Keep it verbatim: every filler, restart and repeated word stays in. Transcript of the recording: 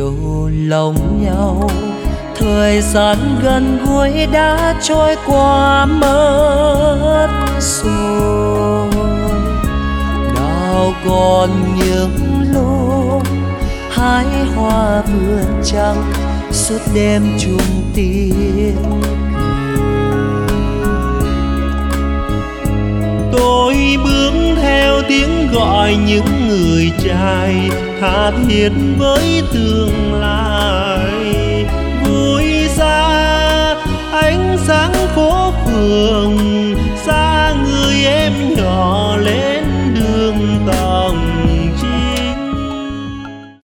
yêu lòng nhau. Thời gian gần gũi đã trôi qua mất rồi, nào còn những lúc hái hoa vườn trăng suốt đêm chung tiếng. Tôi bước theo tiếng gọi những người trai tha thiết với tương lai. Vui xa ánh sáng phố phường, xa người em nhỏ